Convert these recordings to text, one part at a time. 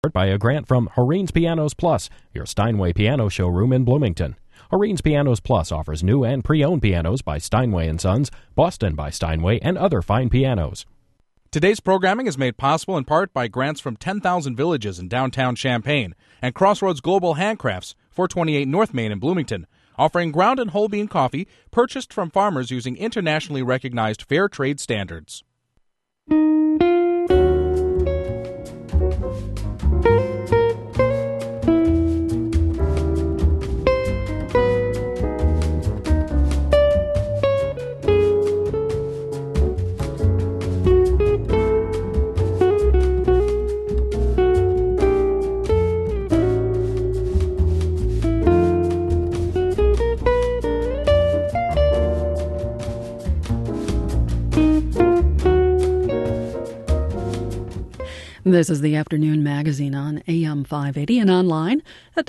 By a grant from Horine's Pianos Plus, your Steinway piano showroom in Bloomington. Horine's Pianos Plus offers new and pre-owned pianos by Steinway & Sons, Boston by Steinway, and other fine pianos. Today's programming is made possible in part by grants from 10,000 Villages in downtown Champaign and Crossroads Global Handcrafts, 428 North Main in Bloomington, offering ground and whole bean coffee purchased from farmers using internationally recognized fair trade standards. This is the Afternoon Magazine on AM 580 and online at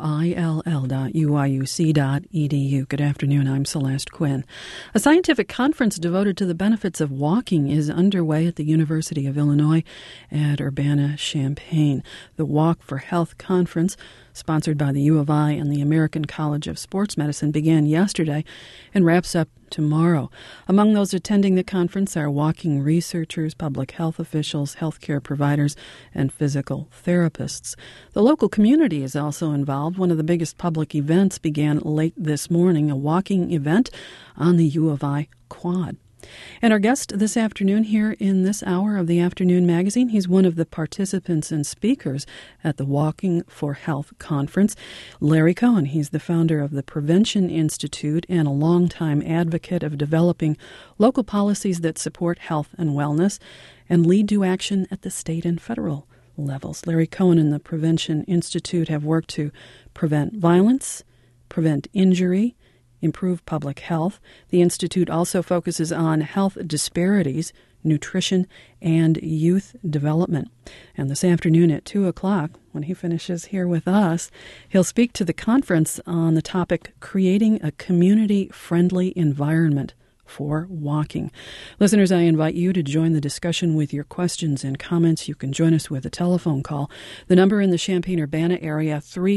will.uiuc.edu. Good afternoon, I'm Celeste Quinn. A scientific conference devoted to the benefits of walking is underway at the University of Illinois at Urbana-Champaign. The Walk for Health Conference, sponsored by the U of I and the American College of Sports Medicine, began yesterday and wraps up tomorrow. Among those attending the conference are walking researchers, public health officials, healthcare providers, and physical therapists. The local community is also involved. One of the biggest public events began late this morning, a walking event on the U of I quad. And our guest this afternoon here in this hour of the Afternoon Magazine, he's one of the participants and speakers at the Walking for Health Conference. Larry Cohen, he's the founder of the Prevention Institute and a longtime advocate of developing local policies that support health and wellness and lead to action at the state and federal levels. Larry Cohen and the Prevention Institute have worked to prevent violence, prevent injury, improve public health. The Institute also focuses on health disparities, nutrition, and youth development. And this afternoon at 2 o'clock, when he finishes here with us, he'll speak to the conference on the topic, Creating a Community-Friendly Environment for Walking. Listeners, I invite you to join the discussion with your questions and comments. You can join us with a telephone call. The number in the Champaign-Urbana area,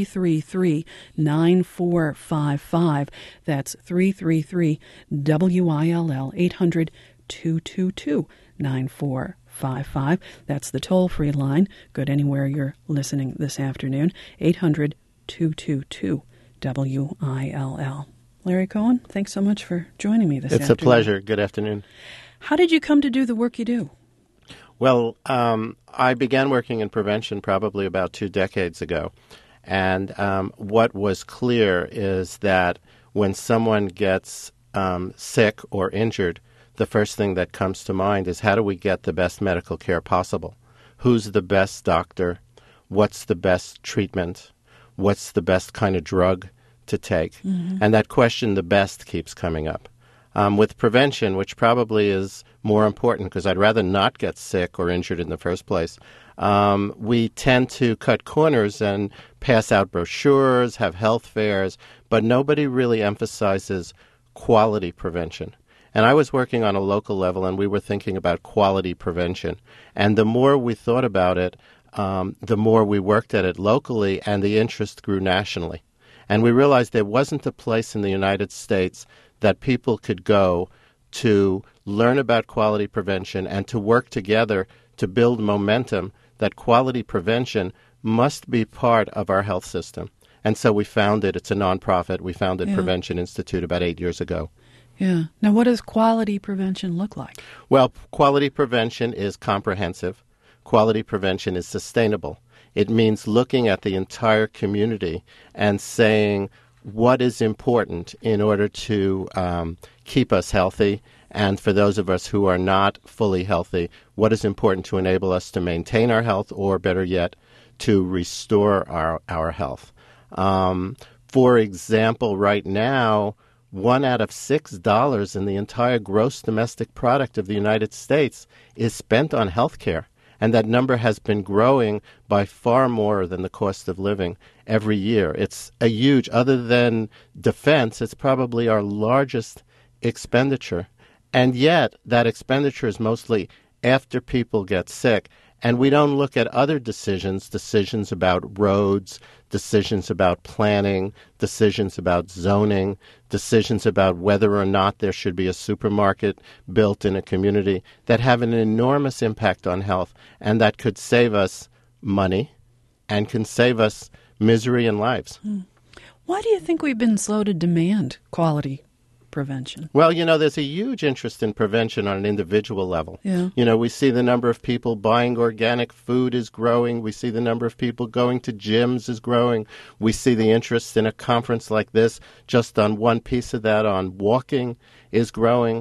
333-9455. That's 333-WILL, 800-222-9455. That's the toll-free line. Good anywhere you're listening this afternoon, 800-222-WILL. Larry Cohen, thanks so much for joining me this afternoon. It's a pleasure. Good afternoon. How did you come to do the work you do? Well, I began working in prevention probably about 2 decades ago. And what was clear is that when someone gets sick or injured, the first thing that comes to mind is how do we get the best medical care possible? Who's the best doctor? What's the best treatment? What's the best kind of drug to take? Mm-hmm. And that question, the best, keeps coming up. With prevention, which probably is more important because I'd rather not get sick or injured in the first place, we tend to cut corners and pass out brochures, have health fairs, but nobody really emphasizes quality prevention. And I was working on a local level, and we were thinking about quality prevention. And the more we thought about it, the more we worked at it locally, and the interest grew nationally. And we realized there wasn't a place in the United States that people could go to learn about quality prevention and to work together to build momentum, that quality prevention must be part of our health system. And so we founded, it's a nonprofit, we founded Prevention Institute about 8 years ago. Yeah. Now, what does quality prevention look like? Well, quality prevention is comprehensive. Quality prevention is sustainable. It means looking at the entire community and saying what is important in order to keep us healthy, and for those of us who are not fully healthy, what is important to enable us to maintain our health, or better yet, to restore our health. For example, right now, $1 out of $6 in the entire gross domestic product of the United States is spent on health care. And that number has been growing by far more than the cost of living every year. It's a huge, other than defense, it's probably our largest expenditure. And yet that expenditure is mostly after people get sick. And we don't look at other decisions about roads, decisions about planning, decisions about zoning, decisions about whether or not there should be a supermarket built in a community that have an enormous impact on health and that could save us money and can save us misery and lives. Why do you think we've been slow to demand quality prevention? Well, there's a huge interest in prevention on an individual level. Yeah. We see the number of people buying organic food is growing. We see the number of people going to gyms is growing. We see the interest in a conference like this, just on one piece of that, on walking, is growing.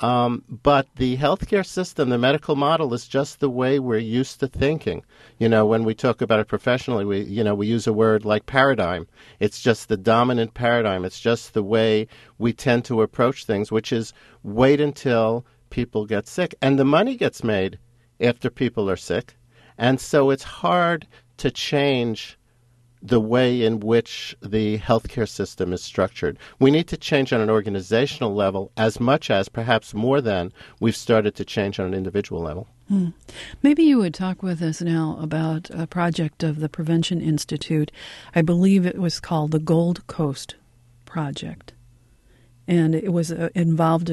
But the healthcare system, the medical model, is just the way we're used to thinking. When we talk about it professionally, we use a word like paradigm. It's just the dominant paradigm. It's just the way we tend to approach things, which is wait until people get sick. And the money gets made after people are sick. And so it's hard to change the way in which the healthcare system is structured. We need to change on an organizational level as much as, perhaps more than, we've started to change on an individual level. Maybe you would talk with us now about a project of the Prevention Institute. I believe it was called the Gold Coast Project. And it was involved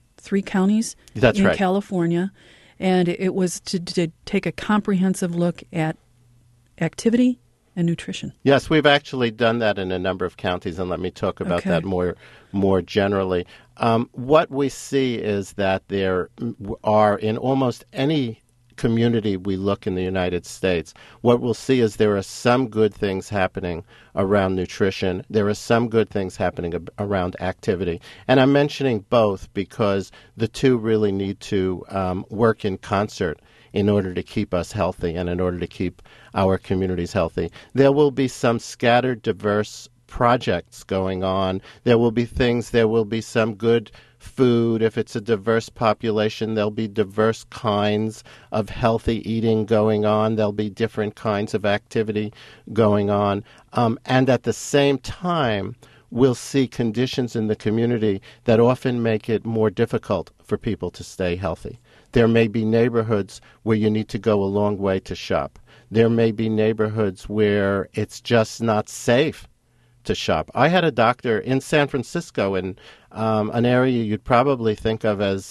3 counties That's in right. California. And it was to take a comprehensive look at activity and nutrition. Yes, we've actually done that in a number of counties, and let me talk about that more generally. What we see is that there are, in almost any community we look in the United States, what we'll see is there are some good things happening around nutrition. There are some good things happening around activity. And I'm mentioning both because the two really need to work in concert in order to keep us healthy and in order to keep our communities healthy. There will be some scattered, diverse projects going on. There will be some good food. If it's a diverse population, there'll be diverse kinds of healthy eating going on. There'll be different kinds of activity going on. And at the same time, we'll see conditions in the community that often make it more difficult for people to stay healthy. There may be neighborhoods where you need to go a long way to shop. There may be neighborhoods where it's just not safe to shop. I had a doctor in San Francisco, in an area you'd probably think of as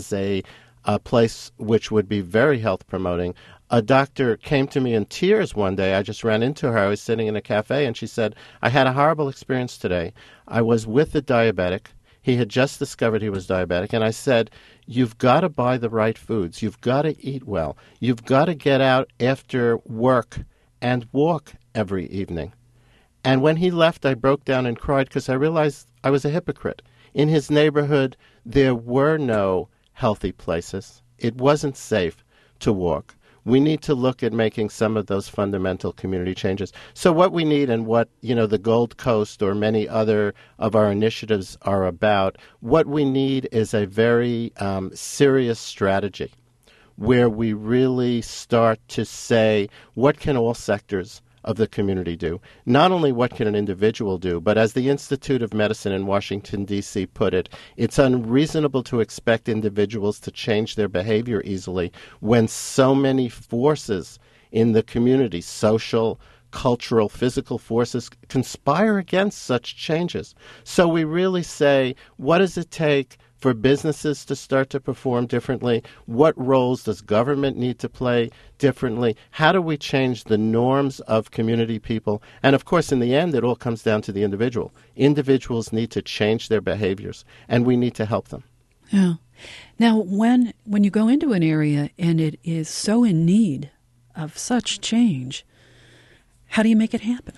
a place which would be very health promoting. A doctor came to me in tears one day. I just ran into her. I was sitting in a cafe, and she said, "I had a horrible experience today. I was with a diabetic. He had just discovered he was diabetic. And I said, you've got to buy the right foods. You've got to eat well. You've got to get out after work and walk every evening." And when he left, I broke down and cried because I realized I was a hypocrite. In his neighborhood, there were no healthy places. It wasn't safe to walk. We need to look at making some of those fundamental community changes. So what we need, and what, the Gold Coast or many other of our initiatives are about, what we need is a very serious strategy where we really start to say, what can all sectors of the community do? Not only what can an individual do, but as the Institute of Medicine in Washington, D.C. put it, it's unreasonable to expect individuals to change their behavior easily when so many forces in the community, social, cultural, physical forces, conspire against such changes. So we really say, what does it take for businesses to start to perform differently? What roles does government need to play differently? How do we change the norms of community people? And of course, in the end, it all comes down to the individual. Individuals need to change their behaviors, and we need to help them. Yeah. Now, when you go into an area and it is so in need of such change, how do you make it happen?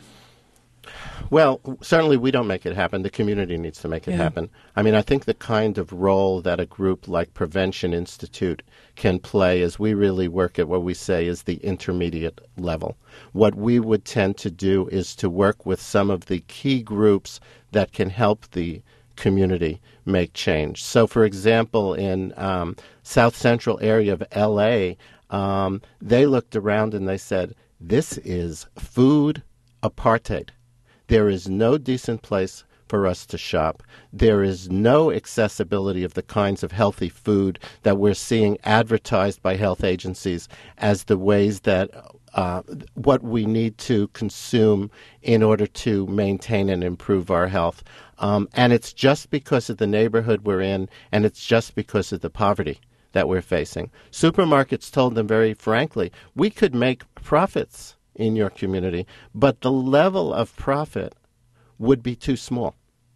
Well, certainly we don't make it happen. The community needs to make it happen. I mean, I think the kind of role that a group like Prevention Institute can play is we really work at what we say is the intermediate level. What we would tend to do is to work with some of the key groups that can help the community make change. So, for example, in South Central area of L.A., they looked around and they said, this is food apartheid. There is no decent place for us to shop. There is no accessibility of the kinds of healthy food that we're seeing advertised by health agencies as the ways that what we need to consume in order to maintain and improve our health. And it's just because of the neighborhood we're in, and it's just because of the poverty that we're facing. Supermarkets told them very frankly, we could make profits in your community, but the level of profit would be too small.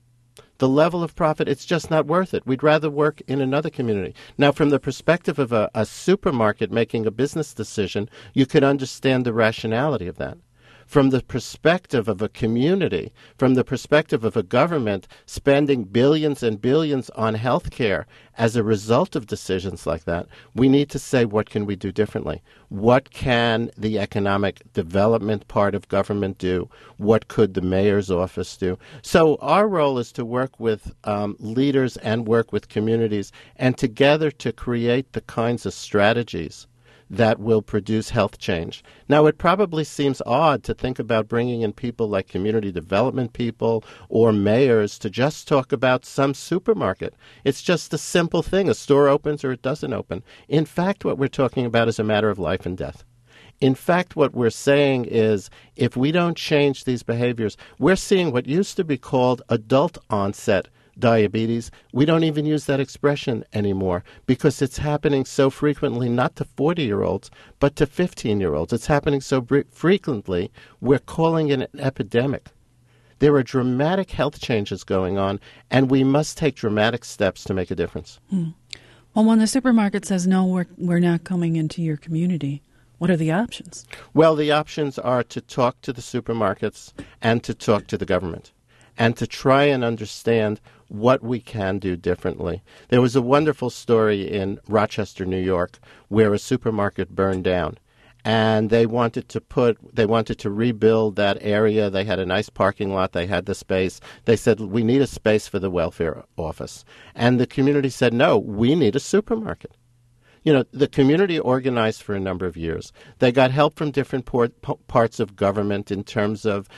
The level of profit, it's just not worth it. We'd rather work in another community. Now, from the perspective of a supermarket making a business decision, you could understand the rationality of that. From the perspective of a community, from the perspective of a government spending billions and billions on health care as a result of decisions like that, we need to say, what can we do differently? What can the economic development part of government do? What could the mayor's office do? So our role is to work with leaders and work with communities, and together to create the kinds of strategies that will produce health change. Now, it probably seems odd to think about bringing in people like community development people or mayors to just talk about some supermarket. It's just a simple thing. A store opens or it doesn't open. In fact, what we're talking about is a matter of life and death. In fact, what we're saying is, if we don't change these behaviors, we're seeing what used to be called adult onset diabetes. We don't even use that expression anymore because it's happening so frequently, not to 40-year-olds, but to 15-year-olds. It's happening so frequently, we're calling it an epidemic. There are dramatic health changes going on, and we must take dramatic steps to make a difference. Well, when the supermarket says, no, we're not coming into your community, what are the options? Well, the options are to talk to the supermarkets and to talk to the government and to try and understand what we can do differently. There was a wonderful story in Rochester, New York, where a supermarket burned down. And they wanted to rebuild that area. They had a nice parking lot. They had the space. They said, we need a space for the welfare office. And the community said, no, we need a supermarket. You know, the community organized for a number of years. They got help from different parts of government in terms of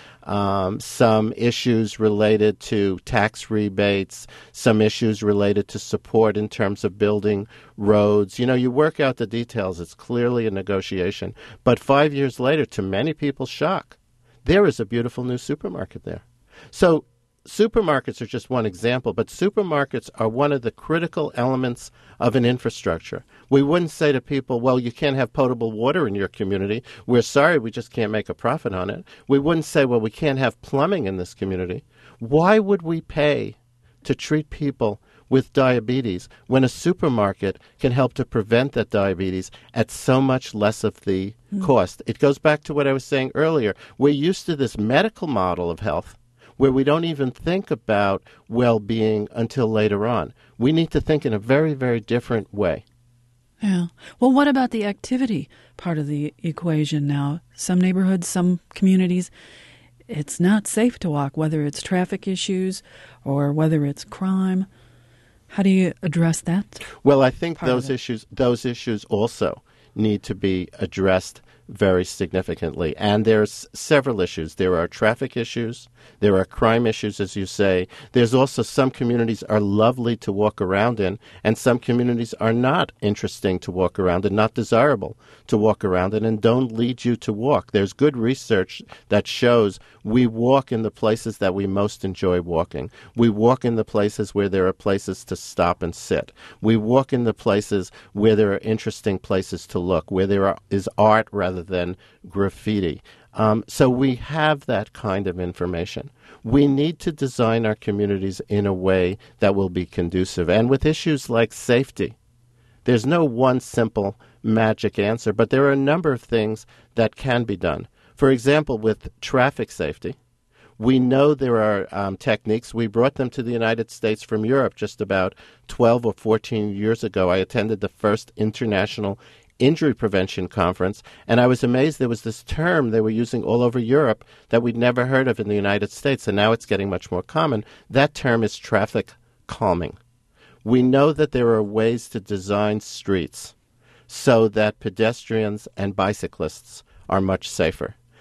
some issues related to tax rebates, some issues related to support in terms of building roads. You know, you work out the details. It's clearly a negotiation. But 5 years later, to many people's shock, there is a beautiful new supermarket there. So supermarkets are just one example, but supermarkets are one of the critical elements of an infrastructure. We wouldn't say to people, well, you can't have potable water in your community. We're sorry, we just can't make a profit on it. We wouldn't say, well, we can't have plumbing in this community. Why would we pay to treat people with diabetes when a supermarket can help to prevent that diabetes at so much less of the cost? It goes back to what I was saying earlier. We're used to this medical model of health where we don't even think about well-being until later on. We need to think in a very, very different way. Yeah. Well, what about the activity part of the equation now? Some neighborhoods, some communities, it's not safe to walk, whether it's traffic issues or whether it's crime. How do you address that? Well, I think those issues also need to be addressed very significantly. And there's several issues. There are traffic issues. There are crime issues, as you say. There's also some communities are lovely to walk around in, and some communities are not interesting to walk around and not desirable to walk around in and don't lead you to walk. There's good research that shows we walk in the places that we most enjoy walking. We walk in the places where there are places to stop and sit. We walk in the places where there are interesting places to look, where there is art rather than graffiti. So we have that kind of information. We need to design our communities in a way that will be conducive. And with issues like safety, there's no one simple magic answer, but there are a number of things that can be done. For example, with traffic safety, we know there are techniques. We brought them to the United States from Europe just about 12 or 14 years ago. I attended the first international injury prevention conference, and I was amazed there was this term they were using all over Europe that we'd never heard of in the United States, and now it's getting much more common. That term is traffic calming. We know that there are ways to design streets so that pedestrians and bicyclists are much safer.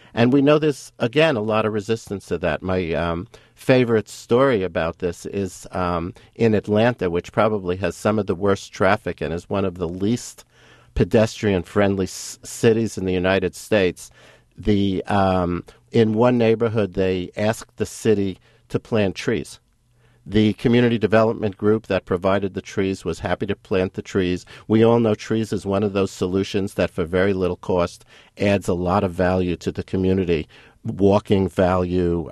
And we know there's, again, a lot of resistance to that. My favorite story about this is in Atlanta, which probably has some of the worst traffic and is one of the least pedestrian-friendly cities in the United States. In one neighborhood, they asked the city to plant trees. The community development group that provided the trees was happy to plant the trees. We all know trees is one of those solutions that for very little cost adds a lot of value to the community, walking value,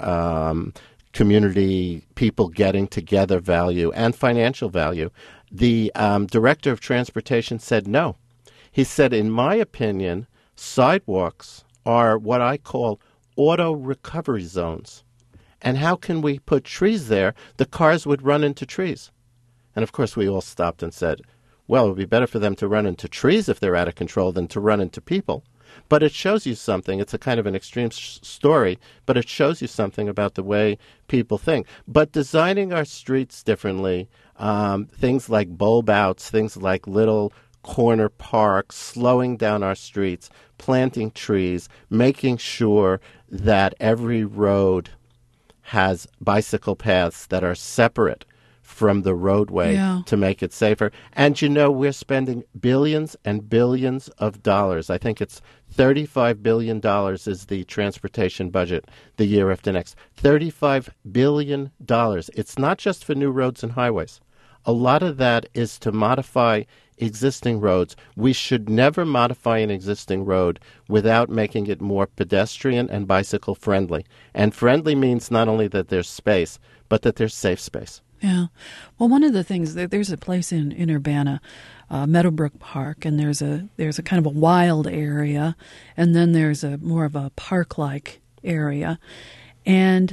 community people getting together value, and financial value. The director of transportation said no. He said, in my opinion, sidewalks are what I call auto recovery zones. And how can we put trees there? The cars would run into trees. And of course, we all stopped and said, well, it would be better for them to run into trees if they're out of control than to run into people. But it shows you something. It's a kind of an extreme story, but it shows you something about the way people think. But designing our streets differently, things like bulb outs, things like little corner parks, slowing down our streets, planting trees, making sure that every road has bicycle paths that are separate from the roadway to make it safer. And, we're spending billions and billions of dollars. I think it's $35 billion is the transportation budget the year after next. $35 billion. It's not just for new roads and highways. A lot of that is to modify existing roads. We should never modify an existing road without making it more pedestrian and bicycle friendly. And friendly means not only that there's space, but that there's safe space. Yeah. Well, one of the things, there's a place in Urbana, Meadowbrook Park, and there's a kind of a wild area, and then there's a more of a park-like area. And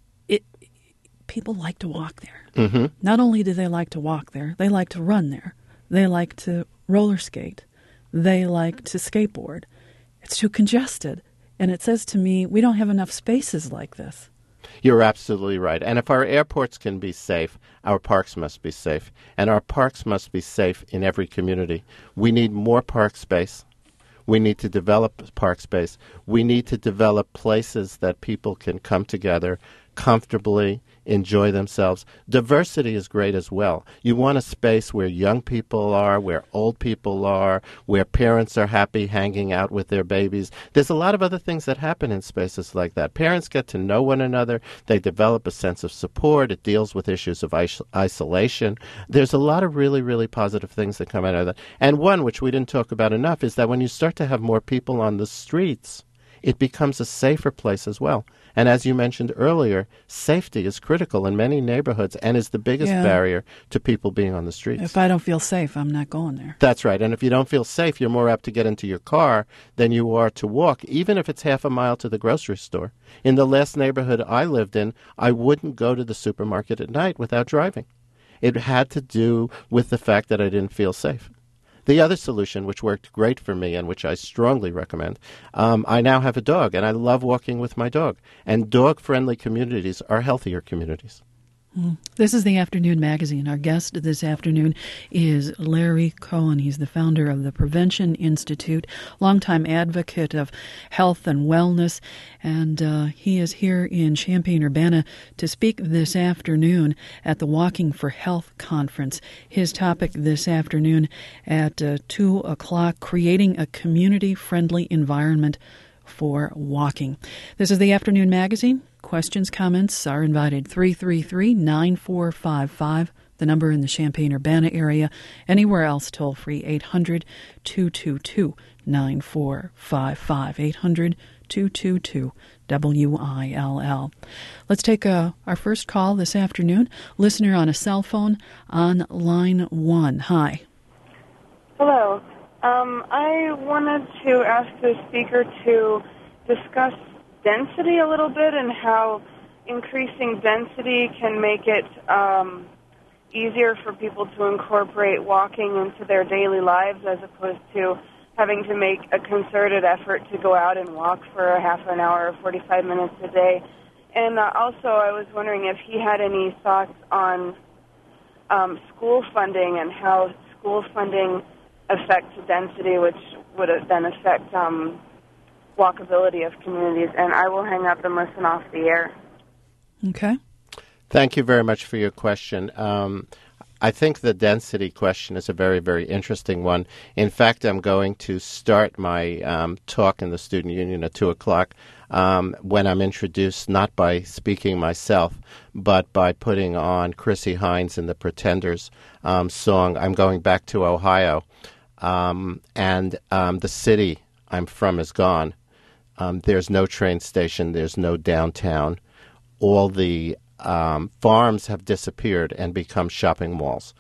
people like to walk there. Mm-hmm. Not only do they like to walk there, they like to run there. They like to roller skate. They like to skateboard. It's too congested. And it says to me, we don't have enough spaces like this. You're absolutely right. And if our airports can be safe, our parks must be safe. And our parks must be safe in every community. We need more park space. We need to develop park space. We need to develop places that people can come together comfortably, enjoy themselves. Diversity is great as well. You want a space where young people are, where old people are, where parents are happy hanging out with their babies. There's a lot of other things that happen in spaces like that. Parents get to know one another. They develop a sense of support. It deals with issues of isolation. There's a lot of really, really positive things that come out of that. And one, which we didn't talk about enough, is that when you start to have more people on the streets, it becomes a safer place as well. And as you mentioned earlier, safety is critical in many neighborhoods and is the biggest barrier to people being on the streets. If I don't feel safe, I'm not going there. That's right. And if you don't feel safe, you're more apt to get into your car than you are to walk, even if it's half a mile to the grocery store. In the last neighborhood I lived in, I wouldn't go to the supermarket at night without driving. It had to do with the fact that I didn't feel safe. The other solution, which worked great for me and which I strongly recommend, I now have a dog, and I love walking with my dog. And dog-friendly communities are healthier communities. This is the Afternoon Magazine. Our guest this afternoon is Larry Cohen. He's the founder of the Prevention Institute, longtime advocate of health and wellness, and he is here in Champaign-Urbana to speak this afternoon at the Walking for Health Conference. His topic this afternoon at 2 o'clock, creating a community-friendly environment for walking. This is the Afternoon Magazine. Questions, comments are invited. 333-9455, the number in the Champaign-Urbana area. Anywhere else, toll free, 800-222-9455, 800-222-WILL. Let's take our first call this afternoon. Listener on a cell phone on line 1. Hi. Hello. I wanted to ask the speaker to discuss density a little bit and how increasing density can make it easier for people to incorporate walking into their daily lives as opposed to having to make a concerted effort to go out and walk for a half an hour or 45 minutes a day. And also I was wondering if he had any thoughts on school funding and how school funding affects density, which would then affect walkability of communities. And I will hang up and listen off the air. Okay. Thank you very much for your question. I think the density question is a very, very interesting one. In fact, I'm going to start my talk in the Student Union at 2 o'clock when I'm introduced not by speaking myself, but by putting on Chrissie Hynde and the Pretenders song, I'm Going Back to Ohio. And the city I'm from is gone. There's no train station. There's no downtown. All the farms have disappeared and become shopping malls.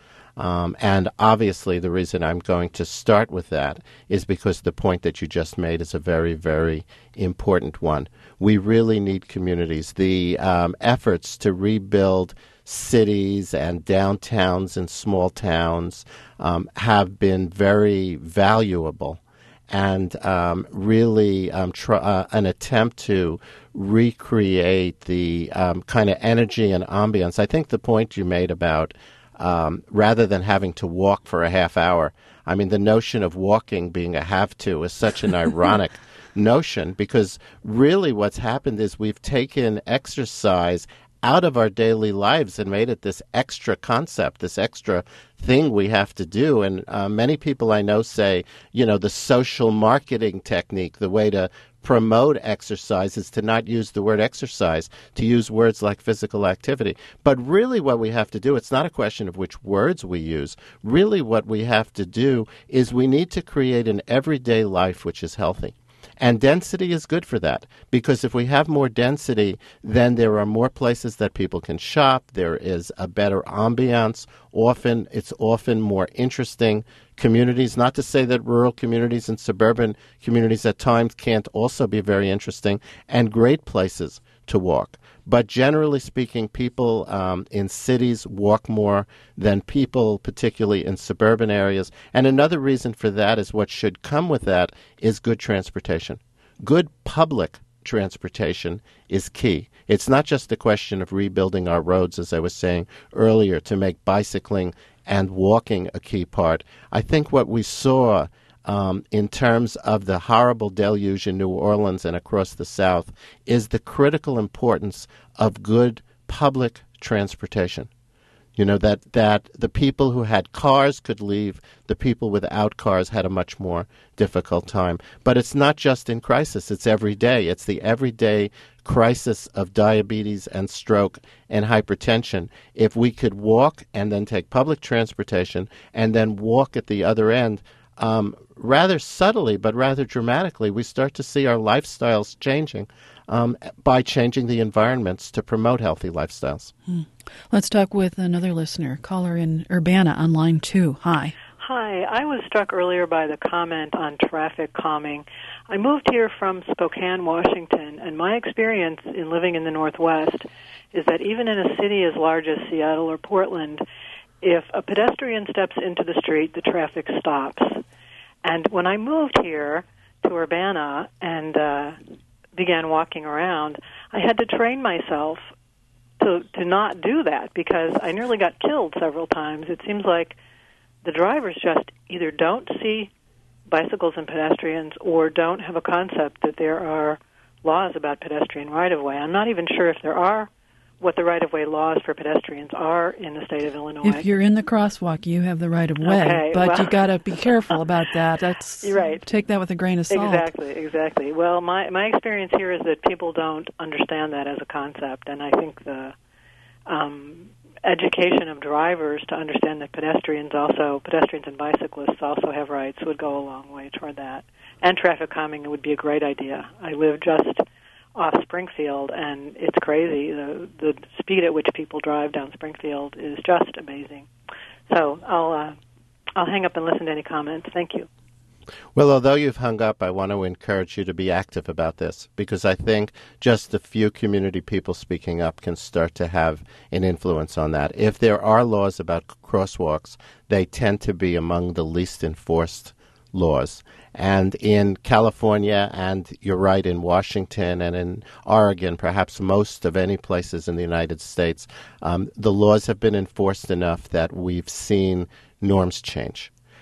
And obviously the reason I'm going to start with that is because the point that you just made is a very, very important one. We really need communities. The efforts to rebuild cities and downtowns and small towns have been very valuable and really an attempt to recreate the kind of energy and ambience. I think the point you made about rather than having to walk for a half hour, I mean, the notion of walking being a have to is such an ironic notion, because really what's happened is we've taken exercise out of our daily lives and made it this extra concept, this extra thing we have to do. And many people I know say, you know, the social marketing technique, the way to promote exercise is to not use the word exercise, to use words like physical activity. But really what we have to do, it's not a question of which words we use. Really what we have to do is we need to create an everyday life which is healthy. And density is good for that, because if we have more density, then there are more places that people can shop. There is a better ambiance. It's often more interesting communities. Not to say that rural communities and suburban communities at times can't also be very interesting and great places to walk. But generally speaking, people in cities walk more than people, particularly in suburban areas. And another reason for that is what should come with that is good transportation. Good public transportation is key. It's not just a question of rebuilding our roads, as I was saying earlier, to make bicycling and walking a key part. I think what we saw in terms of the horrible deluge in New Orleans and across the South is the critical importance of good public transportation. You know, that the people who had cars could leave, the people without cars had a much more difficult time. But it's not just in crisis, it's every day. It's the everyday crisis of diabetes and stroke and hypertension. If we could walk and then take public transportation and then walk at the other end, rather subtly but rather dramatically, we start to see our lifestyles changing by changing the environments to promote healthy lifestyles. Let's talk with another listener, caller in Urbana on line 2. Hi. Hi. I was struck earlier by the comment on traffic calming. I moved here from Spokane, Washington, and my experience in living in the Northwest is that even in a city as large as Seattle or Portland, if a pedestrian steps into the street, the traffic stops. And when I moved here to Urbana and began walking around, I had to train myself to not do that, because I nearly got killed several times. It seems like the drivers just either don't see bicycles and pedestrians or don't have a concept that there are laws about pedestrian right-of-way. I'm not even sure if there are what the right-of-way laws for pedestrians are in the state of Illinois. If you're in the crosswalk, you have the right-of-way, okay, but well, you got to be careful about that. That's You're right. Take that with a grain of salt. Exactly. Well, my experience here is that people don't understand that as a concept, and I think the education of drivers to understand that pedestrians and bicyclists also have rights would go a long way toward that. And traffic calming would be a great idea. I live just off Springfield, and it's crazy. The speed at which people drive down Springfield is just amazing. So I'll hang up and listen to any comments. Thank you. Well, although you've hung up, I want to encourage you to be active about this, because I think just a few community people speaking up can start to have an influence on that. If there are laws about crosswalks, they tend to be among the least enforced laws. And in California, and you're right, in Washington and in Oregon, perhaps most of any places in the United States, the laws have been enforced enough that we've seen norms change.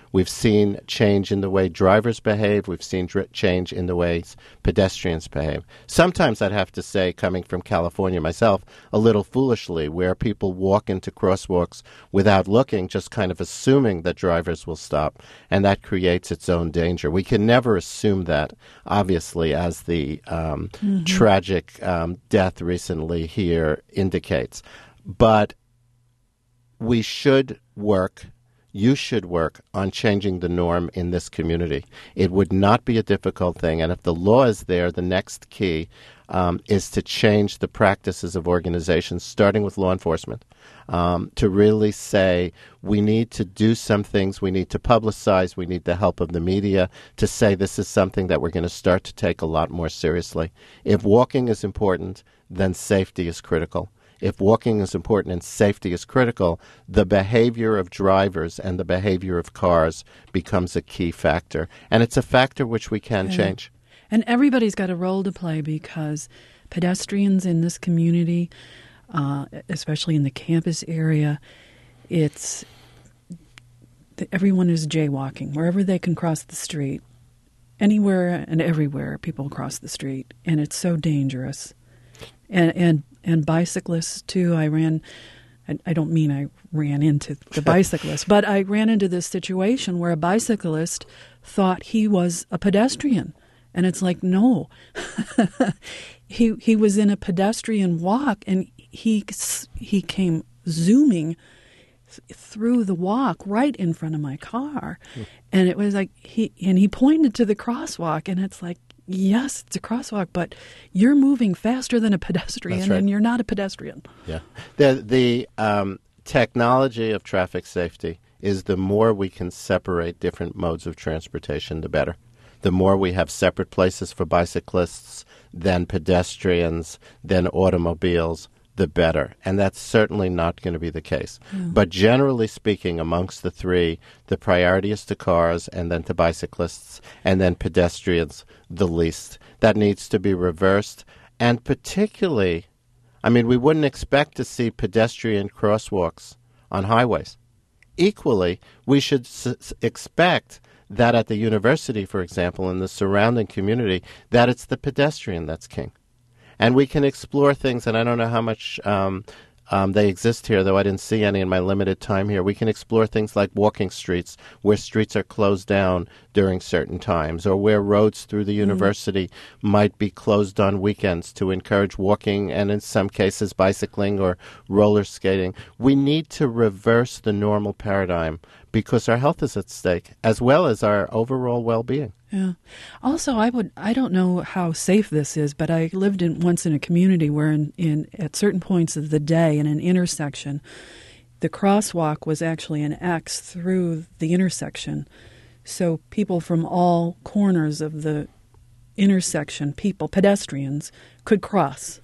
We've seen change in the way drivers behave. We've seen change in the ways pedestrians behave. Sometimes I'd have to say, coming from California myself, a little foolishly, where people walk into crosswalks without looking, just kind of assuming that drivers will stop, and that creates its own danger. We can never assume that, obviously, as the tragic death recently here indicates. But we should work, you should work on changing the norm in this community. It would not be a difficult thing. And if the law is there, the next key is to change the practices of organizations, starting with law enforcement, to really say we need to do some things, we need to publicize, we need the help of the media to say this is something that we're going to start to take a lot more seriously. If walking is important, then safety is critical. If walking is important and safety is critical, the behavior of drivers and the behavior of cars becomes a key factor. And it's a factor which we can change. And everybody's got a role to play, because pedestrians in this community, especially in the campus area, everyone is jaywalking. Wherever they can cross the street, anywhere and everywhere people cross the street, and it's so dangerous. And bicyclists, too. I don't mean I ran into the bicyclist, but I ran into this situation where a bicyclist thought he was a pedestrian. And it's like, no. He was in a pedestrian walk, and he came zooming through the walk right in front of my car. And it was like, he pointed to the crosswalk, and it's like, yes, it's a crosswalk, but you're moving faster than a pedestrian, and you're not a pedestrian. Yeah. The technology of traffic safety is the more we can separate different modes of transportation, the better. The more we have separate places for bicyclists, then pedestrians, then automobiles, the better. And that's certainly not going to be the case. But generally speaking, amongst the three, the priority is to cars, and then to bicyclists, and then pedestrians the least. That needs to be reversed. And particularly, we wouldn't expect to see pedestrian crosswalks on highways. Equally, we should expect that at the university, for example, in the surrounding community, that it's the pedestrian that's king. And we can explore things, and I don't know how much they exist here, though I didn't see any in my limited time here. We can explore things like walking streets, where streets are closed down during certain times, or where roads through the university might be closed on weekends to encourage walking and, in some cases, bicycling or roller skating. We need to reverse the normal paradigm, because our health is at stake, as well as our overall well-being. Yeah. Also, I don't know how safe this is, but I lived once in a community where at certain points of the day in an intersection, the crosswalk was actually an X through the intersection. So people from all corners of the intersection, pedestrians, could cross.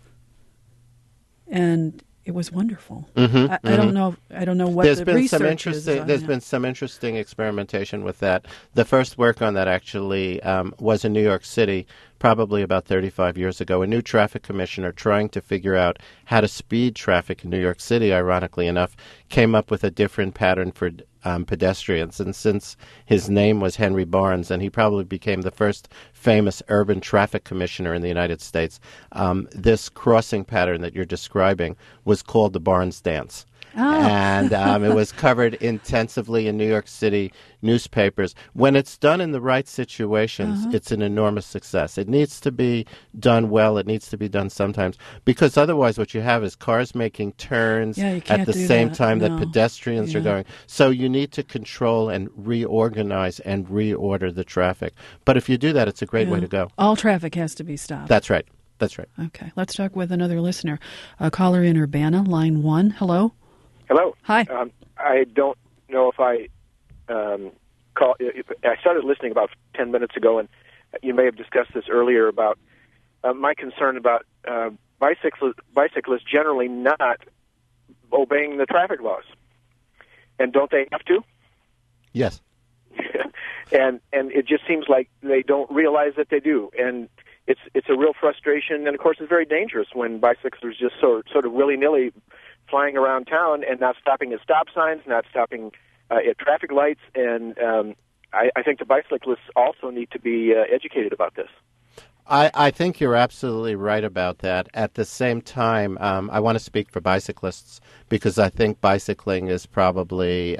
And it was wonderful. I don't know what there's the been research is. There's been some interesting experimentation with that. The first work on that actually was in New York City, probably about 35 years ago. A new traffic commissioner trying to figure out how to speed traffic in New York City, ironically enough, came up with a different pattern for pedestrians. And since his name was Henry Barnes, and he probably became the first famous urban traffic commissioner in the United States, this crossing pattern that you're describing was called the Barnes Dance. And it was covered intensively in New York City newspapers. When it's done in the right situations, it's an enormous success. It needs to be done well. It needs to be done sometimes, because otherwise what you have is cars making turns at the same time that pedestrians are going. So you need to control and reorganize and reorder the traffic. But if you do that, it's a great way to go. All traffic has to be stopped. That's right. That's right. Okay. Let's talk with another listener. A caller in Urbana, line 1. Hello. Hello. Hi. I don't know if I I started listening about 10 minutes ago, and you may have discussed this earlier about my concern about bicyclists generally not obeying the traffic laws. And don't they have to? Yes. and it just seems like they don't realize that they do. And it's a real frustration, and of course it's very dangerous when bicyclists just sort of willy-nilly flying around town and not stopping at stop signs, not stopping at traffic lights, and I think the bicyclists also need to be educated about this. I think you're absolutely right about that. At the same time, I want to speak for bicyclists because I think bicycling is probably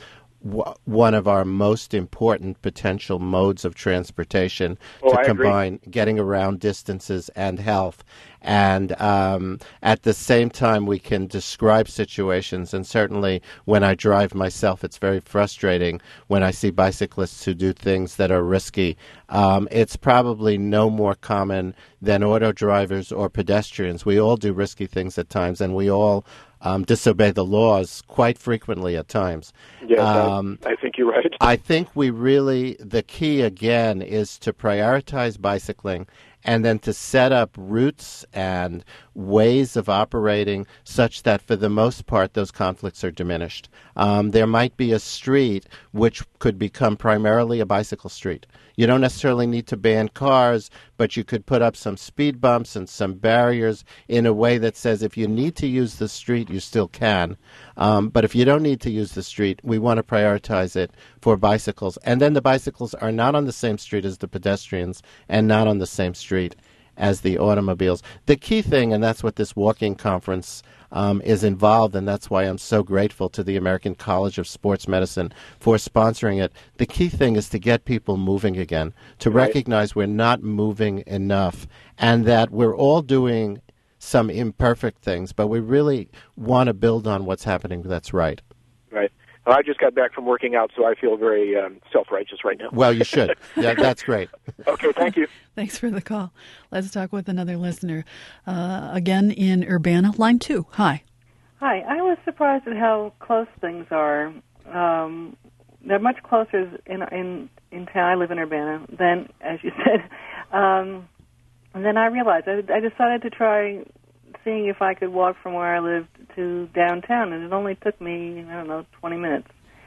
one of our most important potential modes of transportation to combine getting around distances and health. And at the same time, we can describe situations. And certainly when I drive myself, it's very frustrating when I see bicyclists who do things that are risky. It's probably no more common than auto drivers or pedestrians. We all do risky things at times, and we all disobey the laws quite frequently at times. Yes, I think you're right. I think the key again is to prioritize bicycling and then to set up routes and ways of operating such that for the most part those conflicts are diminished. There might be a street which could become primarily a bicycle street. You don't necessarily need to ban cars, but you could put up some speed bumps and some barriers in a way that says if you need to use the street, you still can. But if you don't need to use the street, we want to prioritize it for bicycles. And then the bicycles are not on the same street as the pedestrians and not on the same street as the automobiles. The key thing, and that's what this walking conference is involved, and that's why I'm so grateful to the American College of Sports Medicine for sponsoring it. The key thing is to get people moving again, to recognize we're not moving enough, and that we're all doing some imperfect things, but we really want to build on what's happening that's right. Right. Well, I just got back from working out, so I feel very self-righteous right now. Well, you should. Yeah, that's great. Okay, thank you. Thanks for the call. Let's talk with another listener. Again in Urbana, line 2. Hi. Hi. I was surprised at how close things are. They're much closer in town. I live in Urbana than, as you said. And then I realized I decided to try seeing if I could walk from where I lived to downtown, and it only took me, 20 minutes.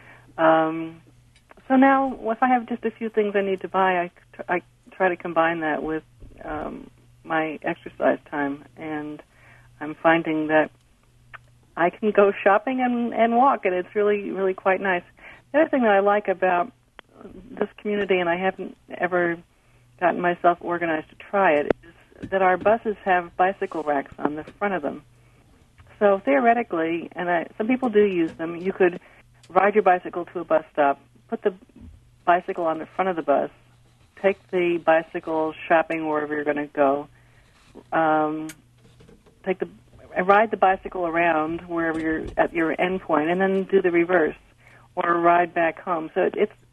So now, if I have just a few things I need to buy, I try to combine that with my exercise time, and I'm finding that I can go shopping and walk, and it's really, really quite nice. The other thing that I like about this community, and I haven't ever gotten myself organized to try it, is that our buses have bicycle racks on the front of them. So theoretically, and some people do use them, you could ride your bicycle to a bus stop, put the bicycle on the front of the bus, take the bicycle shopping wherever you're going to go, ride the bicycle around wherever you're at your end point, and then do the reverse, or ride back home. So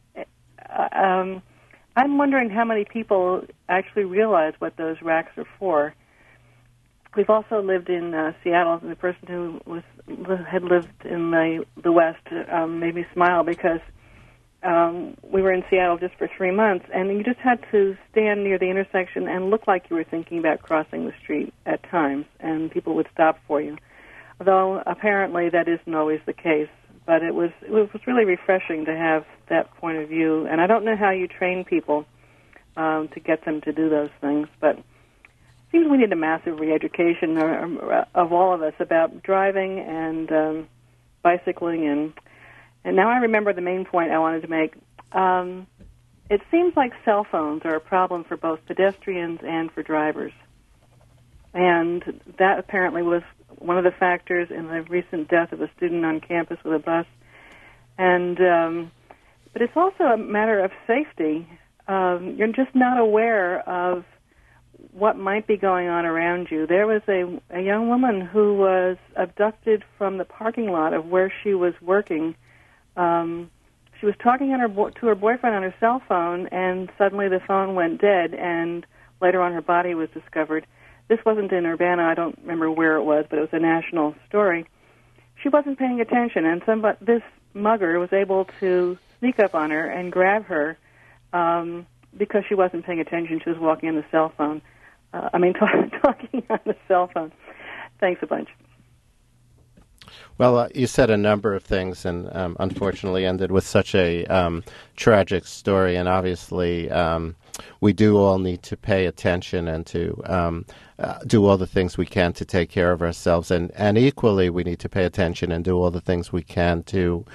I'm wondering how many people actually realize what those racks are for. We've also lived in Seattle, and the person who had lived in the West made me smile because we were in Seattle just for 3 months, and you just had to stand near the intersection and look like you were thinking about crossing the street at times, and people would stop for you. Although apparently that isn't always the case, but it was really refreshing to have that point of view. And I don't know how you train people to get them to do those things, but it seems we need a massive re-education of all of us about driving and bicycling. And now I remember the main point I wanted to make. It seems like cell phones are a problem for both pedestrians and for drivers. And that apparently was one of the factors in the recent death of a student on campus with a bus. And but it's also a matter of safety. You're just not aware of what might be going on around you. There was a young woman who was abducted from the parking lot of where she was working. She was talking to her boyfriend on her cell phone, and suddenly the phone went dead, and later on her body was discovered. This wasn't in Urbana. I don't remember where it was, but it was a national story. She wasn't paying attention, and this mugger was able to sneak up on her and grab her because she wasn't paying attention. She was walking on the cell phone. Talking on the cell phone. Thanks a bunch. Well, you said a number of things and unfortunately ended with such a tragic story. And obviously, we do all need to pay attention and to do all the things we can to take care of ourselves. And equally, we need to pay attention and do all the things we can to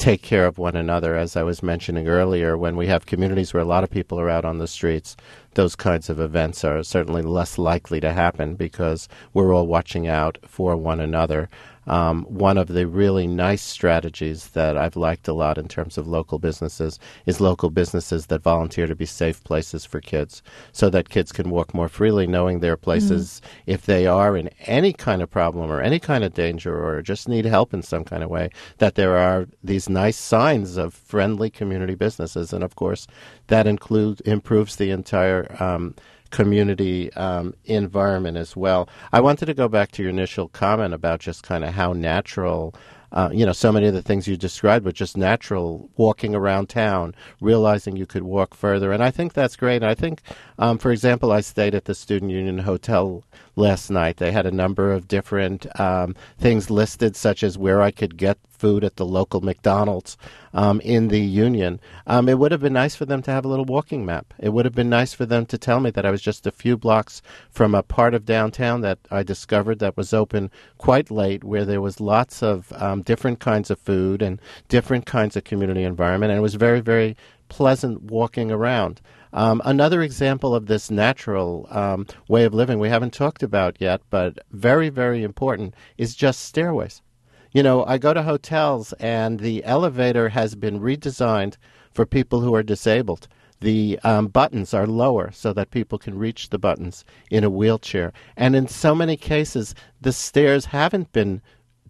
take care of one another. As I was mentioning earlier, when we have communities where a lot of people are out on the streets, those kinds of events are certainly less likely to happen because we're all watching out for one another. One of the really nice strategies that I've liked a lot in terms of local businesses is local businesses that volunteer to be safe places for kids so that kids can walk more freely, knowing there are places if they are in any kind of problem or any kind of danger or just need help in some kind of way, that there are these nice signs of friendly community businesses. And, of course, that improves the entire community environment as well. I wanted to go back to your initial comment about just kind of how natural, so many of the things you described were just natural, walking around town, realizing you could walk further. And I think that's great. And I think, for example, I stayed at the Student Union Hotel last night. They had a number of different things listed, such as where I could get food at the local McDonald's in the Union. It would have been nice for them to have a little walking map. It would have been nice for them to tell me that I was just a few blocks from a part of downtown that I discovered that was open quite late, where there was lots of different kinds of food and different kinds of community environment, and it was very, very pleasant walking around. Another example of this natural way of living we haven't talked about yet, but very, very important, is just stairways. I go to hotels and the elevator has been redesigned for people who are disabled. The buttons are lower so that people can reach the buttons in a wheelchair. And in so many cases, the stairs haven't been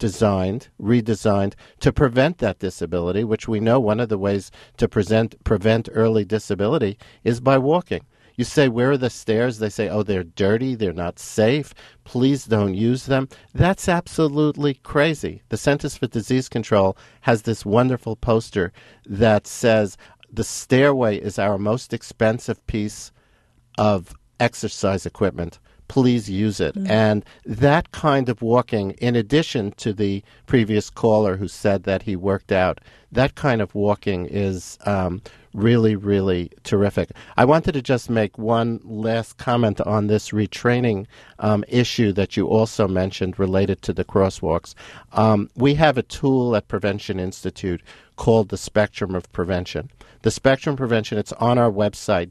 redesigned to prevent that disability, which we know one of the ways to prevent early disability is by walking. You say, where are the stairs? They say, oh, they're dirty, they're not safe, please don't use them. That's absolutely crazy. The Centers for Disease Control has this wonderful poster that says the stairway is our most expensive piece of exercise equipment. Please use it. And that kind of walking, in addition to the previous caller who said that he worked out, that kind of walking is really, really terrific. I wanted to just make one last comment on this retraining issue that you also mentioned related to the crosswalks. We have a tool at Prevention Institute called the Spectrum of Prevention. The Spectrum of Prevention, it's on our website,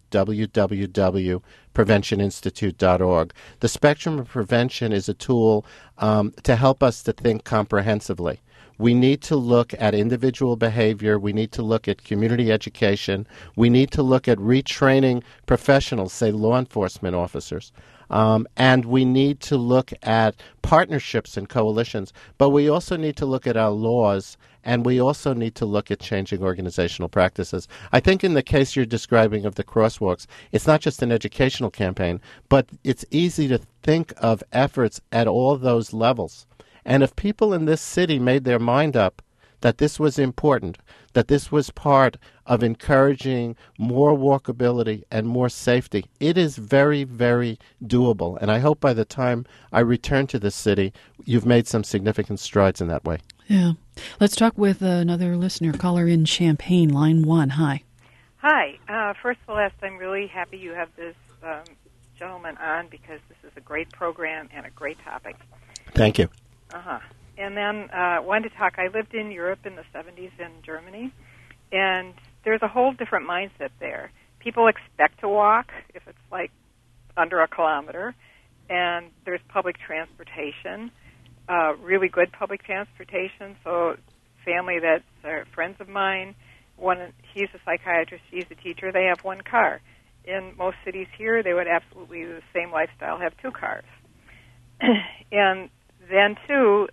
www.preventioninstitute.org. The Spectrum of Prevention is a tool to help us to think comprehensively. We need to look at individual behavior. We need to look at community education. We need to look at retraining professionals, say law enforcement officers. And we need to look at partnerships and coalitions. But we also need to look at our laws, and we also need to look at changing organizational practices. I think in the case you're describing of the crosswalks, it's not just an educational campaign, but it's easy to think of efforts at all those levels. And if people in this city made their mind up that this was important, that this was part of encouraging more walkability and more safety, it is very, very doable. And I hope by the time I return to this city, you've made some significant strides in that way. Yeah. Let's talk with another listener, caller in Champaign, line 1. Hi. Hi. First, Celeste, I'm really happy you have this gentleman on because this is a great program and a great topic. Thank you. And then wanted to talk, I lived in Europe in the 70s in Germany, and there's a whole different mindset there. People expect to walk if it's like under a kilometer, and there's public transportation, really good public transportation. So family that's friends of mine, he's a psychiatrist, she's a teacher, they have one car. In most cities here, they would absolutely, the same lifestyle, have 2 cars. And then, too,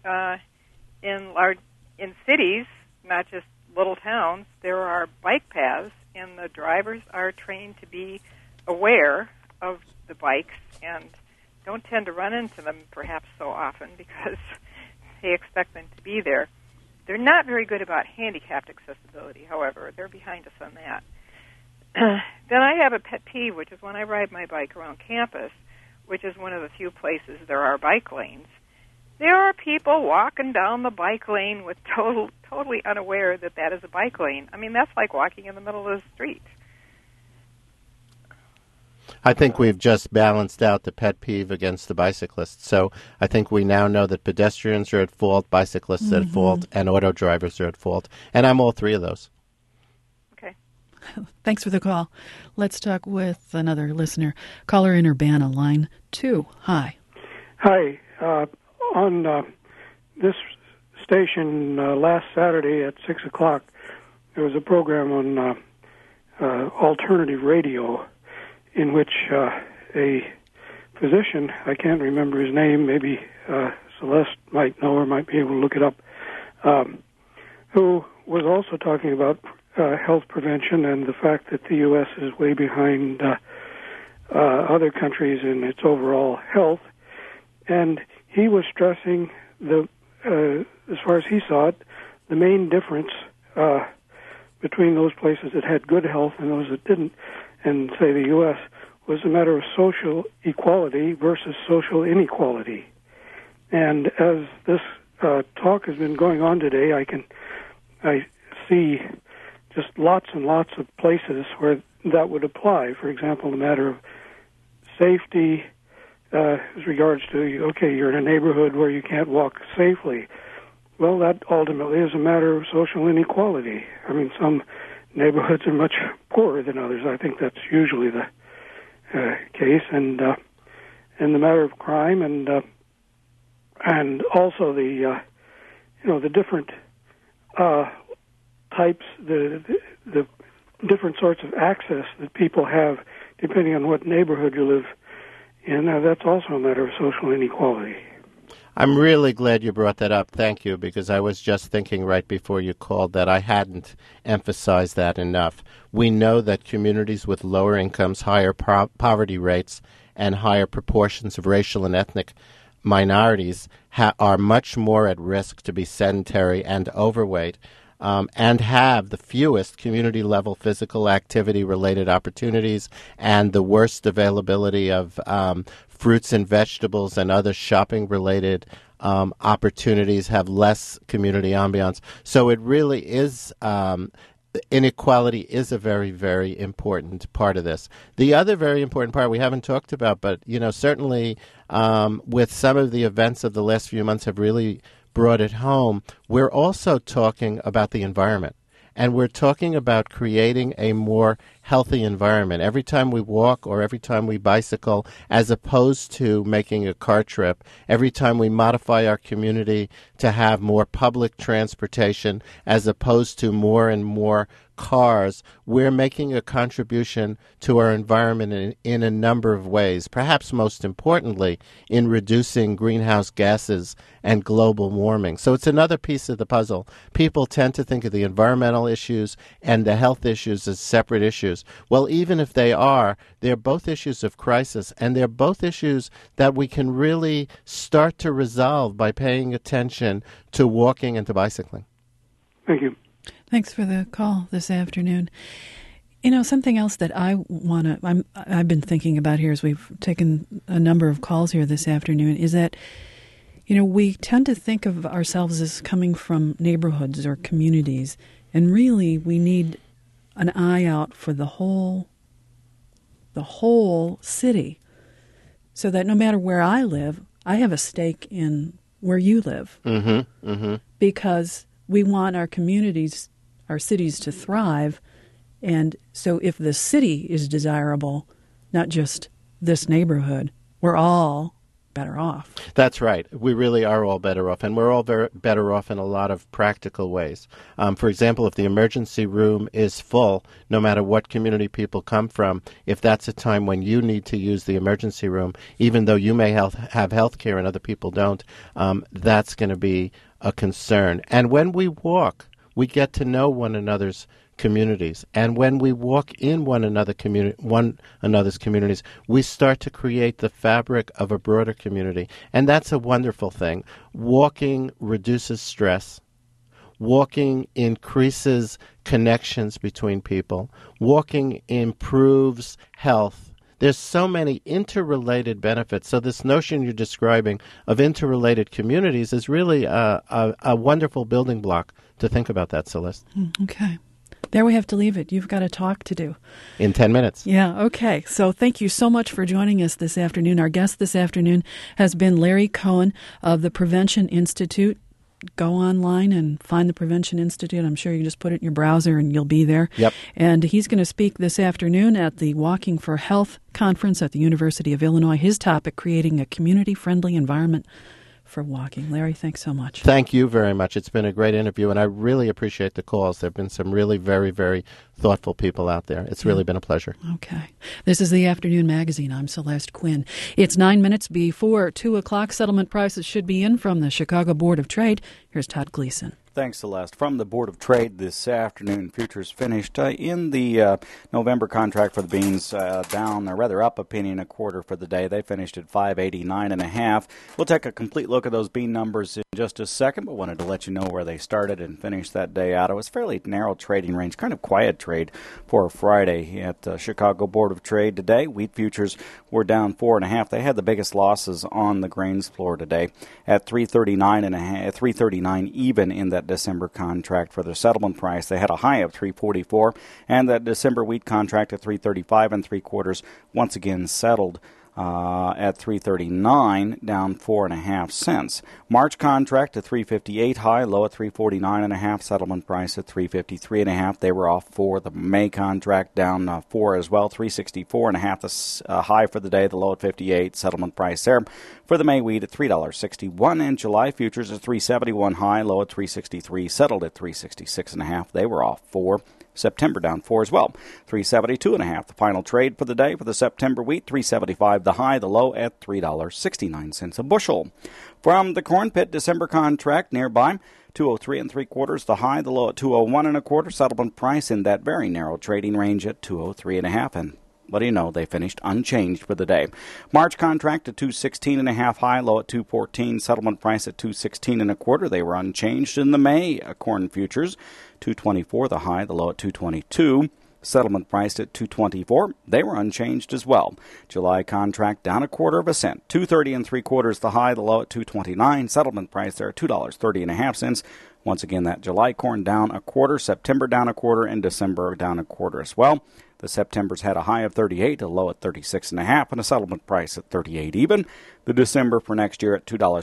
in cities, not just little towns, there are bike paths, and the drivers are trained to be aware of the bikes and don't tend to run into them perhaps so often because they expect them to be there. They're not very good about handicapped accessibility, however. They're behind us on that. Then I have a pet peeve, which is when I ride my bike around campus, which is one of the few places there are bike lanes. There are people walking down the bike lane with totally unaware that that is a bike lane. I mean, that's like walking in the middle of the street. I think we've just balanced out the pet peeve against the bicyclists. So I think we now know that pedestrians are at fault, bicyclists are at fault, and auto drivers are at fault. And I'm all three of those. Okay. Thanks for the call. Let's talk with another listener. Caller in Urbana, line 2. Hi. Hi. On this station last Saturday at 6 o'clock, there was a program on alternative radio in which a physician, I can't remember his name, maybe Celeste might know or might be able to look it up, who was also talking about health prevention and the fact that the U.S. is way behind other countries in its overall health. And he was stressing as far as he saw it, the main difference between those places that had good health and those that didn't, and say the U.S., was a matter of social equality versus social inequality. And as this talk has been going on today, I see just lots and lots of places where that would apply. For example, the matter of safety as regards to, okay, you're in a neighborhood where you can't walk safely. Well, that ultimately is a matter of social inequality. I mean, some neighborhoods are much poorer than others. I think that's usually the case. And the matter of crime and also the different types, the different sorts of access that people have depending on what neighborhood you live in. That's also a matter of social inequality. I'm really glad you brought that up. Thank you, because I was just thinking right before you called that I hadn't emphasized that enough. We know that communities with lower incomes, higher poverty rates, and higher proportions of racial and ethnic minorities are much more at risk to be sedentary and overweight, and have the fewest community-level physical activity-related opportunities and the worst availability of fruits and vegetables and other shopping-related opportunities, have less community ambiance. So it really is, inequality is a very, very important part of this. The other very important part we haven't talked about, but certainly with some of the events of the last few months have really brought it home, we're also talking about the environment. And we're talking about creating a more healthy environment every time we walk or every time we bicycle, as opposed to making a car trip. Every time we modify our community to have more public transportation as opposed to more and more cars, we're making a contribution to our environment in a number of ways, perhaps most importantly in reducing greenhouse gases and global warming. So it's another piece of the puzzle. People tend to think of the environmental issues and the health issues as separate issues. Well, even if they are, they're both issues of crisis, and they're both issues that we can really start to resolve by paying attention to walking and to bicycling. Thank you. Thanks for the call this afternoon. Something else that I've been thinking about here as we've taken a number of calls here this afternoon is that, we tend to think of ourselves as coming from neighborhoods or communities, and really we need an eye out for the whole city, so that no matter where I live, I have a stake in where you live. Mm-hmm. Mm-hmm. Because we want our communities, our cities to thrive. And so if the city is desirable, not just this neighborhood, we're all better off. That's right. We really are all better off, and we're all better off in a lot of practical ways. For example, if the emergency room is full, no matter what community people come from, if that's a time when you need to use the emergency room, even though you may have health care and other people don't, that's going to be a concern. And when we walk, we get to know one another's communities. And when we walk in one another's communities, we start to create the fabric of a broader community. And that's a wonderful thing. Walking reduces stress. Walking increases connections between people. Walking improves health. There's so many interrelated benefits. So this notion you're describing of interrelated communities is really a wonderful building block to think about that, Celeste. Okay. There we have to leave it. You've got a talk to do. In 10 minutes. Yeah, okay. So thank you so much for joining us this afternoon. Our guest this afternoon has been Larry Cohen of the Prevention Institute. Go online and find the Prevention Institute. I'm sure you just put it in your browser and you'll be there. Yep. And he's going to speak this afternoon at the Walking for Health conference at the University of Illinois. His topic, creating a community-friendly environment for walking. Larry, thanks so much. Thank you very much. It's been a great interview, and I really appreciate the calls. There have been some really very, very thoughtful people out there. It's really been a pleasure. Okay. This is the Afternoon Magazine. I'm Celeste Quinn. It's 9 minutes before 2 o'clock. Settlement prices should be in from the Chicago Board of Trade. Here's Todd Gleason. Thanks, Celeste. From the Board of Trade this afternoon, futures finished in the November contract for the beans down, or rather up a penny and a quarter for the day. They finished at 589.5. We'll take a complete look at those bean numbers in just a second, but wanted to let you know where they started and finished that day out. It was a fairly narrow trading range, kind of quiet trade for Friday at the Chicago Board of Trade today. Wheat futures were down 4.5. They had the biggest losses on the grains floor today at 339 even in that December contract for their settlement price. They had a high of 344, and that December wheat contract at 335 3/4 once again settled at 339, down 4.5 cents. March contract at 358, high, low at 349.5, settlement price at 353.5. They were off 4. The May contract down 4 as well, 364.5. The high for the day, the low at 58, settlement price there for the May wheat at $3.61. And July futures at 371, high, low at 363, settled at 366.5. They were off 4. September down 4 as well, 372.5. The final trade for the day for the September wheat, 375 the high, the low at $3.69 a bushel. From the corn pit, December contract nearby, 203 3/4 the high, the low at 201 1/4. Settlement price in that very narrow trading range at 203.5. And what do you know, they finished unchanged for the day. March contract at 216.5 high, low at 214. Settlement price at 216 1/4. They were unchanged in the May corn futures. 224 the high, the low at 222. Settlement priced at 224. They were unchanged as well. July contract down 1/4 cent. 230 3/4 the high, the low at 229. Settlement price there at $2.30.5. Once again, that July corn down 1/4, September down 1/4, and December down 1/4 as well. The September's had a high of 38, a low at 36.5, and a settlement price at 38 even. The December for next year at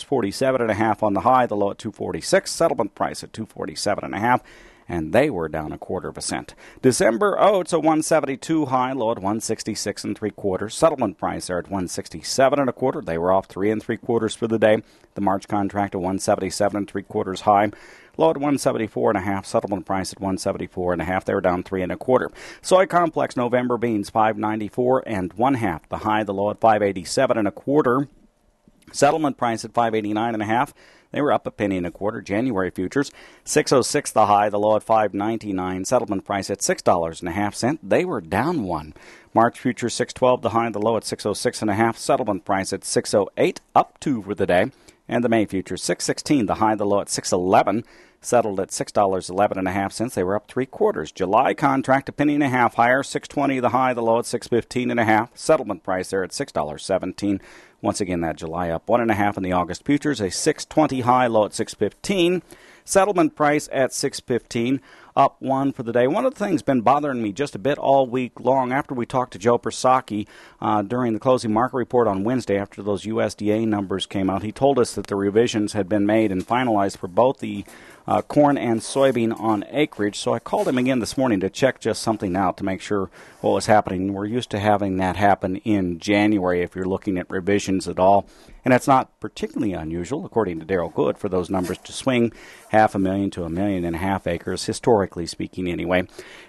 $2.47.5 on the high, the low at 246, settlement price at 247.5. And they were down 1/4 cent. December oats a 172 high, low at 166 3/4. Settlement price there at 167 1/4. They were off 3 3/4 for the day. The March contract at 177 3/4 high, low at 174.5. Settlement price at 174.5. They were down 3 1/4. Soy complex November beans 594 1/2. The high, the low at 587 1/4. Settlement price at 589.5. They were up a penny and a quarter. January futures, 606 the high, the low at 599. Settlement price at $6.50. They were down 1. March futures, 612 the high, the low at 606.5. Settlement price at 608, up 2 for the day. And the May futures, 616 the high, the low at 611. Settled at $6.11.5. They were up 3/4. July contract a penny and a half higher, 620 the high, the low at 615.5. Settlement price there at $6.17. Once again, that July up 1.5 in the August futures, a 620 high, low at 615. Settlement price at 615, up 1 for the day. One of the things been bothering me just a bit all week long after we talked to Joe Persaki during the closing market report on Wednesday after those USDA numbers came out. He told us that the revisions had been made and finalized for both the corn and soybean on acreage. So I called him again this morning to check just something out to make sure what was happening. We're used to having that happen in January if you're looking at revisions at all. And it's not particularly unusual, according to Darrell Good, for those numbers to swing 500,000 to 1.5 million acres, historically speaking anyway.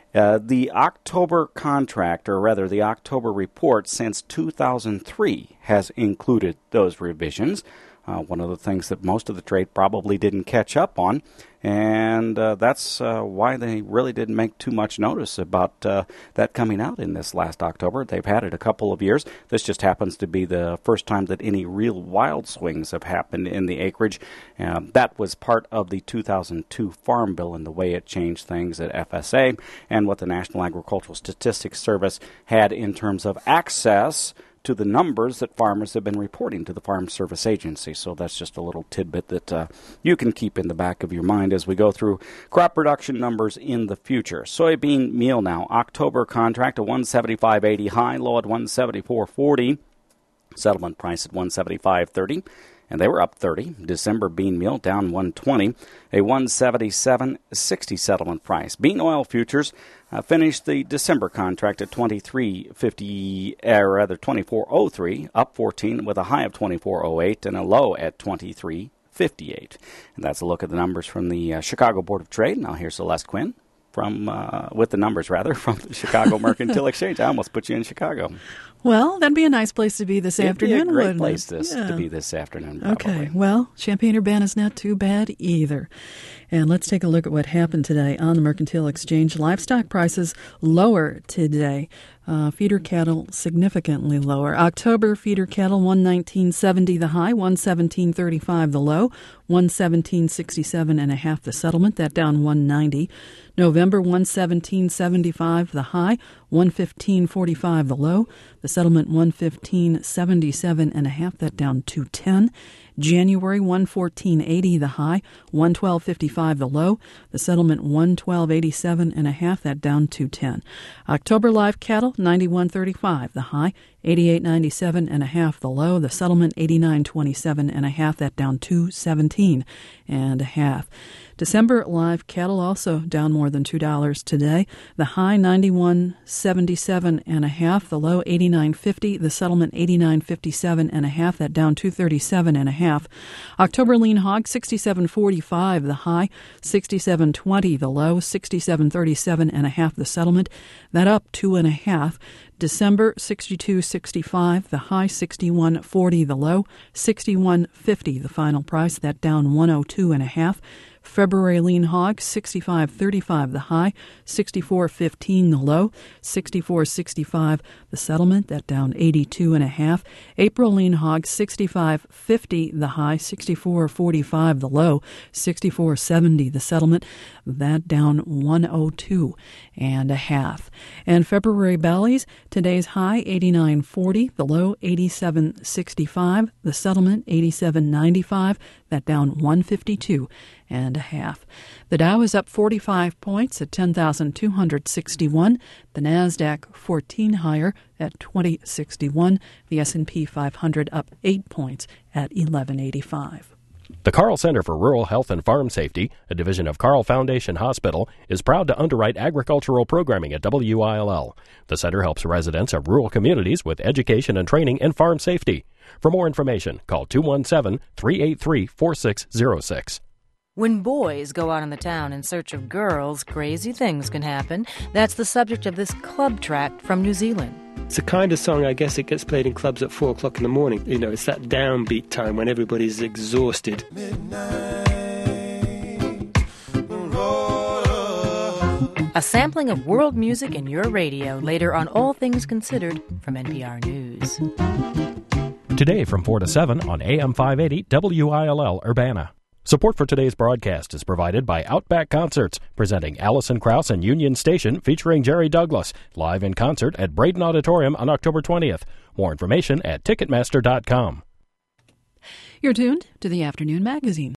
The October contract, or rather the October report since 2003, has included those revisions. One of the things that most of the trade probably didn't catch up on, and that's why they really didn't make too much notice about that coming out in this last October. They've had it a couple of years. This just happens to be the first time that any real wild swings have happened in the acreage. That was part of the 2002 Farm Bill and the way it changed things at FSA and what the National Agricultural Statistics Service had in terms of access to the numbers that farmers have been reporting to the Farm Service Agency. So that's just a little tidbit that you can keep in the back of your mind as we go through crop production numbers in the future. Soybean meal now. October contract at 175.80 high, low at 174.40. Settlement price at 175.30. And they were up 30. December bean meal down 120, a 177.60 settlement price. Bean oil futures finished the December contract at 24.03, up 14 with a high of 24.08 and a low at 23.58. And that's a look at the numbers from the Chicago Board of Trade. Now here's Celeste Quinn with the numbers from the Chicago Mercantile Exchange. I almost put you in Chicago. Well, that'd be a nice place to be this afternoon, It'd be a great wouldn't place it? to be this afternoon, probably. Okay, well, Champaign-Urbana's not too bad either. And let's take a look at what happened today on the Mercantile Exchange. Livestock prices lower today. Feeder cattle significantly lower. October feeder cattle 119.70 the high, 117.35 the low, 117.67.5 the settlement. That down 190. November 117.75 the high, 115.45 the low. The settlement 115.77.5. That down 210. January 114.80 the high, 112.55 the low. The settlement 112.87.5. That down 210. October live cattle 91.35 the high, 88.97.5 the low. The settlement 89.27.5. That down 217.5. December live cattle also down more than $2 today. The high 91.77.5, the low 89.50, the settlement 89.57.5, that down 237.5. October lean hog 67.45, the high 67.20, the low 67.37.5, the settlement, that up 2.5. December 62.65, the high 61.40, the low 61.50, the final price, that down 102.5. February lean hog 65.35 the high, 64.15 the low, 64.65 the settlement, that down 82.5. April lean hog 65.50 the high, 64.45 the low, 64.70 the settlement, that down 102.5. And February bellies, today's high 89.40, the low 87.65, the settlement 87.95, that down 152.5. The Dow is up 45 points at 10,261. The Nasdaq 14 higher at 2061. The S&P 500 up 8 points at 1185. The Carl Center for Rural Health and Farm Safety, a division of Carl Foundation Hospital, is proud to underwrite agricultural programming at WILL. The center helps residents of rural communities with education and training in farm safety. For more information, call 217-383-4606. When boys go out in the town in search of girls, crazy things can happen. That's the subject of this club track from New Zealand. It's the kind of song, I guess, it gets played in clubs at 4 o'clock in the morning. You know, it's that downbeat time when everybody's exhausted. A sampling of world music in your radio later on All Things Considered from NPR News. Today from 4 to 7 on AM 580 WILL Urbana. Support for today's broadcast is provided by Outback Concerts, presenting Alison Krauss and Union Station featuring Jerry Douglas, live in concert at Braden Auditorium on October 20th. More information at Ticketmaster.com. You're tuned to the Afternoon Magazine.